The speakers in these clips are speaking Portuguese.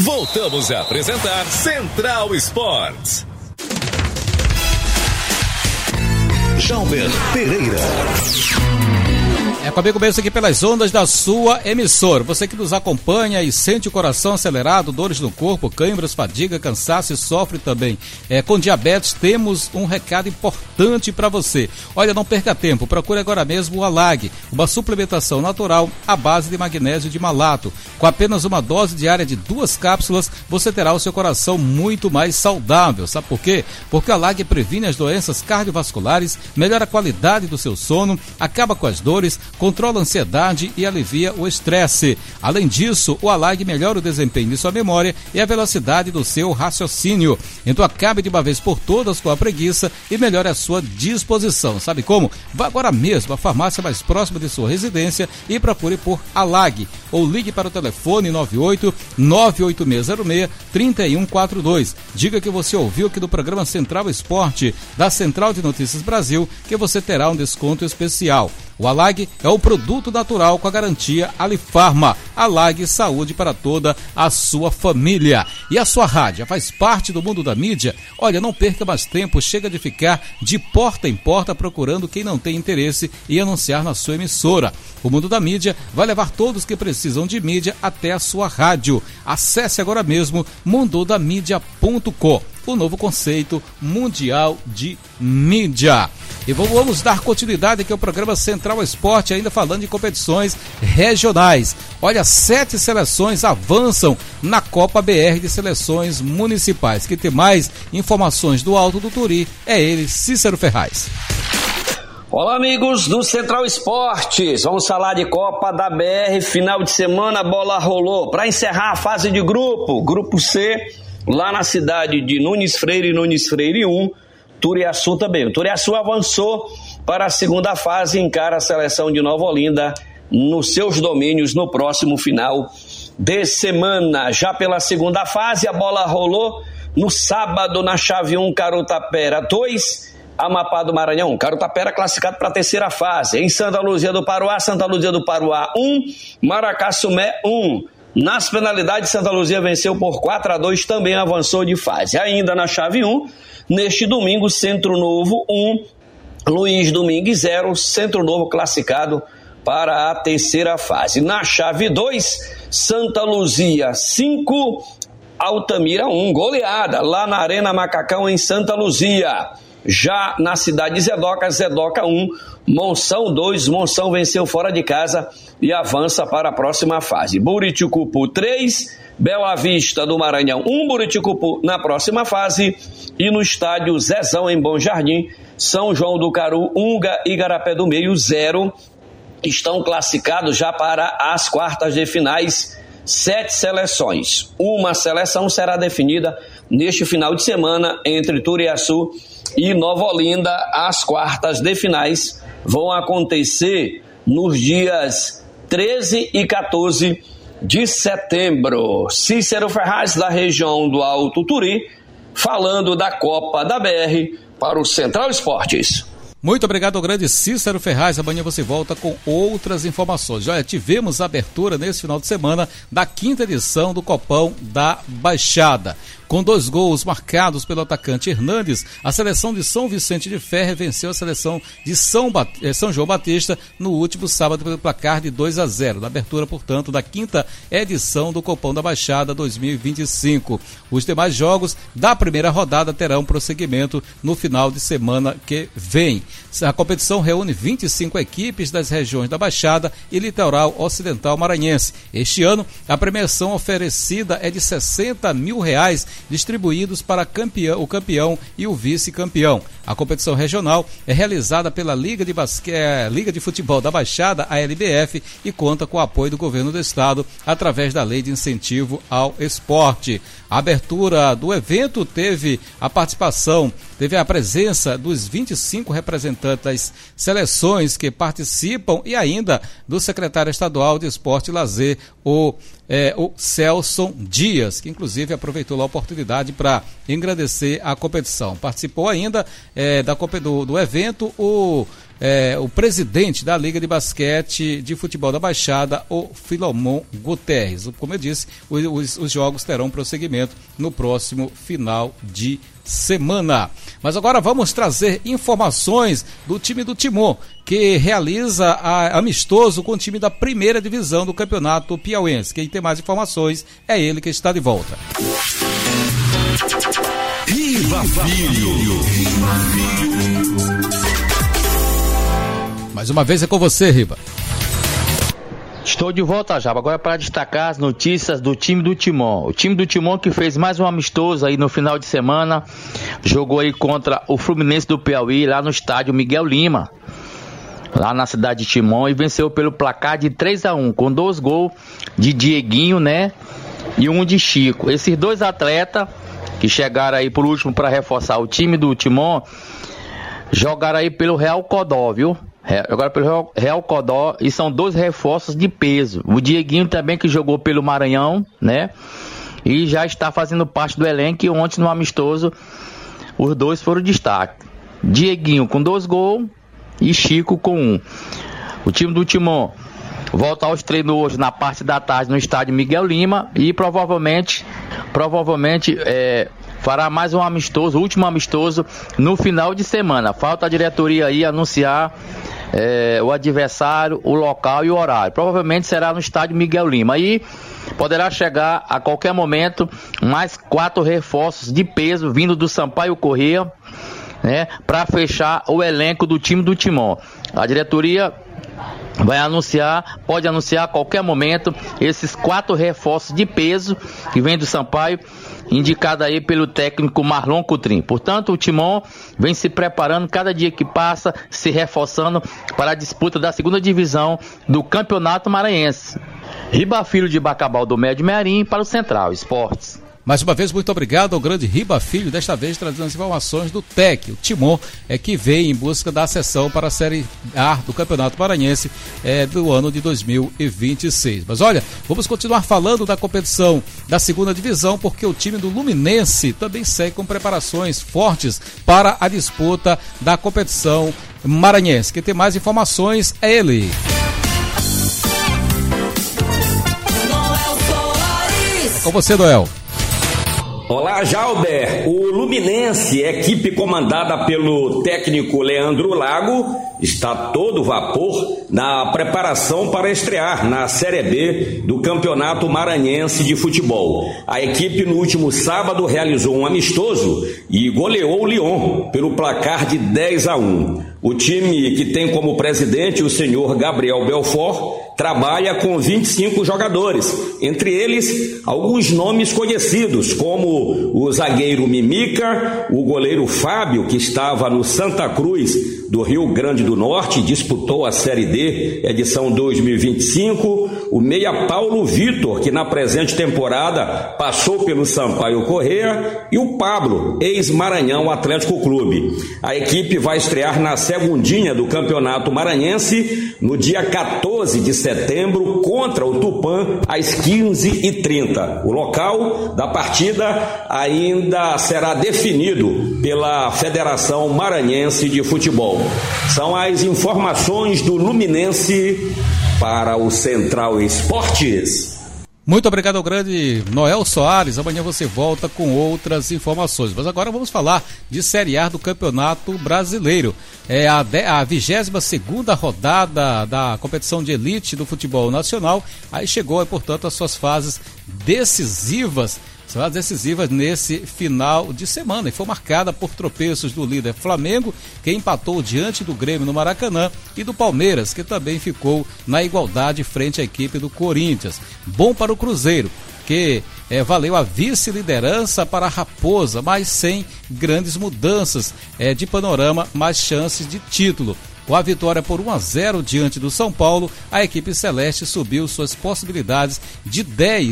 Voltamos a apresentar Central Esportes. Jalber Pereira. É comigo mesmo aqui pelas ondas da sua emissora. Você que nos acompanha e sente o coração acelerado, dores no corpo, câimbras, fadiga, cansaço e sofre também com diabetes, temos um recado importante para você. Olha, não perca tempo, procure agora mesmo o Alag, uma suplementação natural à base de magnésio de malato. Com apenas uma dose diária de 2 cápsulas, você terá o seu coração muito mais saudável. Sabe por quê? Porque o Alag previne as doenças cardiovasculares, melhora a qualidade do seu sono, acaba com as dores, controla a ansiedade e alivia o estresse. Além disso, o Alag melhora o desempenho de sua memória e a velocidade do seu raciocínio. Então acabe de uma vez por todas com a preguiça e melhore a sua disposição. Sabe como? Vá agora mesmo à farmácia mais próxima de sua residência e procure por Alag. Ou ligue para o telefone 98-98606-3142. Diga que você ouviu aqui do programa Central Esporte, da Central de Notícias Brasil, que você terá um desconto especial. O Alag é o produto natural com a garantia Alifarma. Alag, saúde para toda a sua família. E a sua rádio faz parte do mundo da mídia? Olha, não perca mais tempo, chega de ficar de porta em porta procurando quem não tem interesse em anunciar na sua emissora. O mundo da mídia vai levar todos que precisam de mídia até a sua rádio. Acesse agora mesmo mundodamídia.com, o novo conceito mundial de mídia. E vamos dar continuidade aqui ao programa Central Esporte, ainda falando de competições regionais. Olha, 7 seleções avançam na Copa BR de Seleções Municipais. Quem tem mais informações do Alto do Turi é ele, Cícero Ferraz. Olá, amigos do Central Esportes, vamos falar de Copa da BR, final de semana, a bola rolou. Para encerrar a fase de grupo C, lá na cidade de Nunes Freire 1, Turiaçu também. O Turiaçu avançou para a segunda fase e encara a seleção de Nova Olinda nos seus domínios no próximo final de semana. Já pela segunda fase, a bola rolou no sábado na chave 1, Carutapera 2, Amapá do Maranhão. Carutapera classificado para a terceira fase. Em Santa Luzia do Paruá 1, Maracassumé 1. Nas penalidades, Santa Luzia venceu por 4-2, também avançou de fase. Ainda na chave 1, neste domingo, Centro Novo 1, Luiz Domingues 0, Centro Novo classificado para a terceira fase. Na chave 2, Santa Luzia 5, Altamira 1, goleada lá na Arena Macacão em Santa Luzia. Já na cidade de Zedoca 1, Monção 2, Monção venceu fora de casa e avança para a próxima fase. Buriticupu 3, Bela Vista do Maranhão 1, Buriticupu na próxima fase. E no estádio Zezão em Bom Jardim, São João do Caru 1, Igarapé do Meio 0. Estão classificados já para as quartas de finais 7 seleções. Uma seleção será definida neste final de semana entre Turiaçu e Nova Olinda. As quartas de finais vão acontecer nos dias 13 e 14 de setembro. Cícero Ferraz, da região do Alto Turi, falando da Copa da BR para o Central Esportes. Muito obrigado ao grande Cícero Ferraz. Amanhã você volta com outras informações. Já tivemos a abertura nesse final de semana da 5ª edição do Copão da Baixada. Com 2 gols marcados pelo atacante Hernandes, a seleção de São Vicente de Ferre venceu a seleção de São João Batista no último sábado pelo placar de 2-0, na abertura, portanto, da 5ª edição do Copão da Baixada 2025. Os demais jogos da primeira rodada terão prosseguimento no final de semana que vem. A competição reúne 25 equipes das regiões da Baixada e Litoral Ocidental Maranhense. Este ano, a premiação oferecida é de R$60 mil, distribuídos para o campeão e o vice-campeão. A competição regional é realizada pela Liga de Futebol da Baixada, a LBF, e conta com o apoio do governo do estado através da Lei de Incentivo ao Esporte. A abertura do evento teve a presença dos 25 representantes das seleções que participam e ainda do secretário estadual de Esporte e Lazer, o Celson Dias, que inclusive aproveitou a oportunidade para engrandecer a competição. Participou ainda do evento o o presidente da Liga de Basquete de Futebol da Baixada, o Filomon Guterres. Como eu disse, os jogos terão prosseguimento no próximo final de semana. Mas agora vamos trazer informações do time do Timon, que realiza amistoso com o time da primeira divisão do Campeonato Piauiense. Quem tem mais informações é ele que está de volta. Riva Filho. Mais uma vez é com você, Riba. Estou de volta, Jaba, agora para destacar as notícias do time do Timon. O time do Timon que fez mais um amistoso aí no final de semana, jogou aí contra o Fluminense do Piauí, lá no estádio Miguel Lima, lá na cidade de Timon, e venceu pelo placar de 3-1, com 2 gols de Dieguinho, né, e 1 de Chico. Esses 2 atletas que chegaram aí por último para reforçar o time do Timon, jogaram aí pelo Real Codó, viu? Agora pelo Real Codó, e são 2 reforços de peso. O Dieguinho também, que jogou pelo Maranhão, né? E já está fazendo parte do elenco, e ontem no amistoso os 2 foram destaque. Dieguinho com 2 gols e Chico com 1. O time do Timon volta aos treinos hoje na parte da tarde no estádio Miguel Lima, e provavelmente fará mais um amistoso, o último amistoso no final de semana. Falta a diretoria aí anunciar o adversário, o local e o horário. Provavelmente será no estádio Miguel Lima. Aí poderá chegar a qualquer momento mais 4 reforços de peso vindo do Sampaio Corrêa, né, para fechar o elenco do time do Timon. A diretoria pode anunciar a qualquer momento esses 4 reforços de peso que vem do Sampaio, indicado aí pelo técnico Marlon Coutrin. Portanto, o Timon vem se preparando cada dia que passa, se reforçando para a disputa da 2ª divisão do Campeonato Maranhense. Riba Filho de Bacabal do Médio Mearim para o Central Esportes. Mais uma vez, muito obrigado ao grande Riba Filho, desta vez trazendo as informações do TEC. O Timon que vem em busca da ascensão para a Série A do Campeonato Maranhense do ano de 2026. Mas olha, vamos continuar falando da competição da 2ª divisão, porque o time do Luminense também segue com preparações fortes para a disputa da competição maranhense. Quem tem mais informações é ele. Com você, Noel. Olá, Jalber. O Luminense, equipe comandada pelo técnico Leandro Lago, está todo vapor na preparação para estrear na Série B do Campeonato Maranhense de Futebol. A equipe no último sábado realizou um amistoso e goleou o Lyon pelo placar de 10-1. O time, que tem como presidente o senhor Gabriel Belfort, trabalha com 25 jogadores, entre eles alguns nomes conhecidos, como o zagueiro Mimica, o goleiro Fábio, que estava no Santa Cruz do Rio Grande do Norte, disputou a Série D, edição 2025, o meia Paulo Vitor, que na presente temporada passou pelo Sampaio Corrêa, e o Pablo, ex-Maranhão Atlético Clube. A equipe vai estrear na segundinha do Campeonato Maranhense no dia 14 de setembro contra o Tupã às 15h30. O local da partida ainda será definido pela Federação Maranhense de Futebol. São as informações do Luminense para o Central Esportes. Muito obrigado ao grande Noel Soares. Amanhã você volta com outras informações. Mas agora vamos falar de Série A do Campeonato Brasileiro. É a 22ª rodada da competição de elite do futebol nacional. Aí chegou, portanto, as suas fases decisivas. São as decisivas nesse final de semana, e foi marcada por tropeços do líder Flamengo, que empatou diante do Grêmio no Maracanã, e do Palmeiras, que também ficou na igualdade frente à equipe do Corinthians. Bom para o Cruzeiro, que valeu a vice-liderança para a Raposa, mas sem grandes mudanças de panorama, mais chances de título. Com a vitória por 1-0 diante do São Paulo, a equipe celeste subiu suas possibilidades de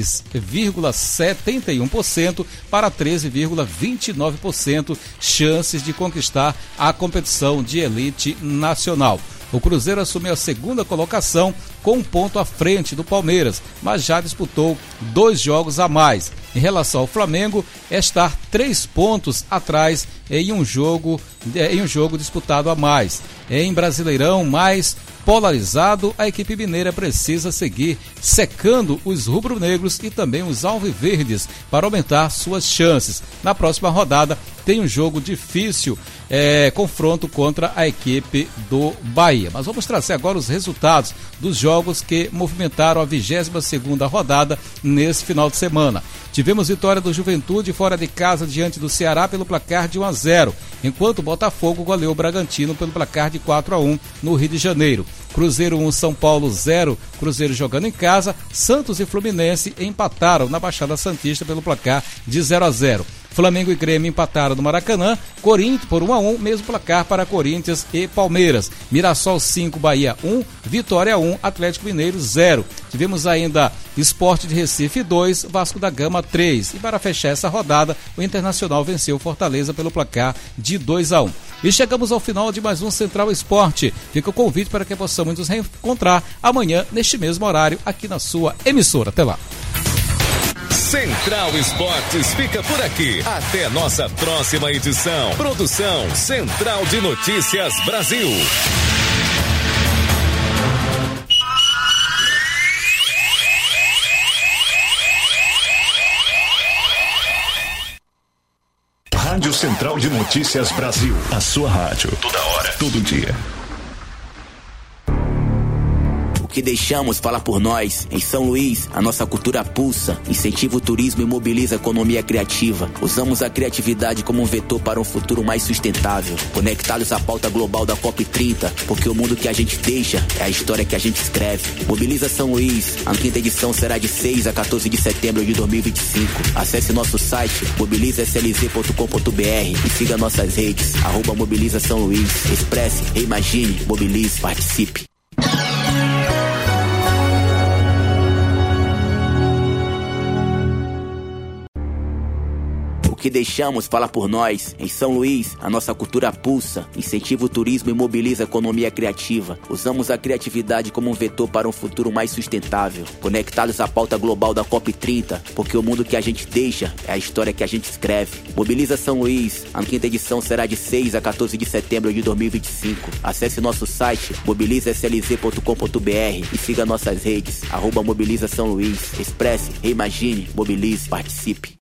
10,71% para 13,29% chances de conquistar a competição de elite nacional. O Cruzeiro assumiu a 2ª colocação com um ponto à frente do Palmeiras, mas já disputou 2 jogos a mais. Em relação ao Flamengo, está 3 pontos atrás em um jogo disputado a mais. Em Brasileirão mais polarizado, a equipe mineira precisa seguir secando os rubro-negros e também os alviverdes para aumentar suas chances. Na próxima rodada tem um jogo difícil, confronto contra a equipe do Bahia. Mas vamos trazer agora os resultados dos jogos que movimentaram a 22ª rodada nesse final de semana. Tivemos vitória do Juventude fora de casa diante do Ceará pelo placar de 1-0, enquanto o Botafogo goleou o Bragantino pelo placar de 4-1 no Rio de Janeiro. Cruzeiro 1, São Paulo 0, Cruzeiro jogando em casa. Santos e Fluminense empataram na Baixada Santista pelo placar de 0-0. Flamengo e Grêmio empataram no Maracanã, Corinthians por 1-1, mesmo placar para Corinthians e Palmeiras. Mirassol 5, Bahia 1, Vitória 1, Atlético Mineiro 0. Tivemos ainda Sport de Recife 2, Vasco da Gama 3. E para fechar essa rodada, o Internacional venceu Fortaleza pelo placar de 2-1. E chegamos ao final de mais um Central Esporte. Fica o convite para que possamos nos reencontrar amanhã, neste mesmo horário, aqui na sua emissora. Até lá. Central Esportes fica por aqui. Até nossa próxima edição. Produção Central de Notícias Brasil. Rádio Central de Notícias Brasil. A sua rádio. Toda hora. Todo dia. O que deixamos fala por nós. Em São Luís, a nossa cultura pulsa, incentiva o turismo e mobiliza a economia criativa. Usamos a criatividade como um vetor para um futuro mais sustentável. Conectados à pauta global da COP30, porque o mundo que a gente deixa é a história que a gente escreve. Mobiliza São Luís. A 5ª edição será de 6 a 14 de setembro de 2025. Acesse nosso site mobilizaslz.com.br e siga nossas redes, @Mobiliza São Luís. Expresse, reimagine, mobilize, participe. O que deixamos fala por nós. Em São Luís, a nossa cultura pulsa, incentiva o turismo e mobiliza a economia criativa. Usamos a criatividade como um vetor para um futuro mais sustentável. Conectados à pauta global da COP30, porque o mundo que a gente deixa é a história que a gente escreve. Mobiliza São Luís. A 5ª edição será de 6 a 14 de setembro de 2025. Acesse nosso site mobilizaslz.com.br e siga nossas redes, @Mobiliza São Luís. Expresse, reimagine, mobilize, participe.